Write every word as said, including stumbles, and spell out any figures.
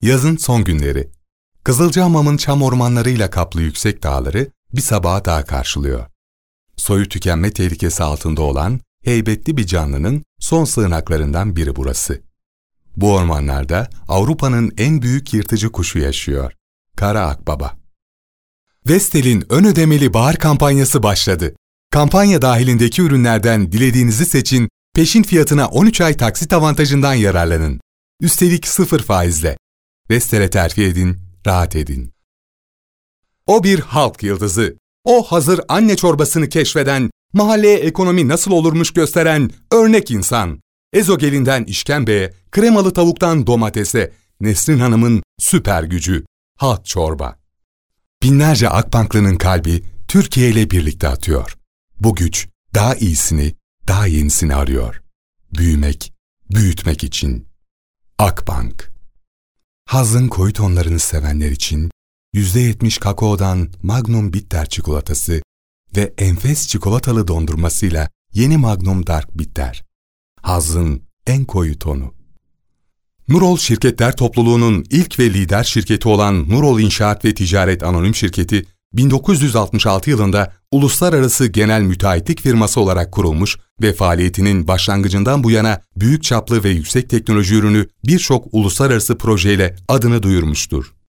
Yazın son günleri. Kızılcahamam'ın çam ormanlarıyla kaplı yüksek dağları bir sabaha daha karşılıyor. Soyu tükenme tehlikesi altında olan heybetli bir canlının son sığınaklarından biri burası. Bu ormanlarda Avrupa'nın en büyük yırtıcı kuşu yaşıyor. Kara akbaba. Vestel'in ön ödemeli bahar kampanyası başladı. Kampanya dahilindeki ürünlerden dilediğinizi seçin, peşin fiyatına on üç ay taksit avantajından yararlanın. Üstelik sıfır faizle. Vestel'e terfi edin, rahat edin. O bir halk yıldızı. O hazır anne çorbasını keşfeden, mahalleye ekonomi nasıl olurmuş gösteren örnek insan. Ezogelinden işkembeye, kremalı tavuktan domatese, Nesrin Hanım'ın süper gücü, halk çorba. Binlerce Akbanklı'nın kalbi Türkiye ile birlikte atıyor. Bu güç daha iyisini, daha yenisini arıyor. Büyümek, büyütmek için. Akbank. Hazın koyu tonlarını sevenler için yüzde yetmiş kakaodan Magnum Bitter çikolatası ve enfes çikolatalı dondurmasıyla yeni Magnum Dark Bitter. Hazın en koyu tonu. Nurol Şirketler Topluluğu'nun ilk ve lider şirketi olan Nurol İnşaat ve Ticaret Anonim Şirketi, bin dokuz yüz altmış altı yılında uluslararası genel müteahhitlik firması olarak kurulmuş ve faaliyetinin başlangıcından bu yana büyük çaplı ve yüksek teknoloji ürünü birçok uluslararası projeyle adını duyurmuştur.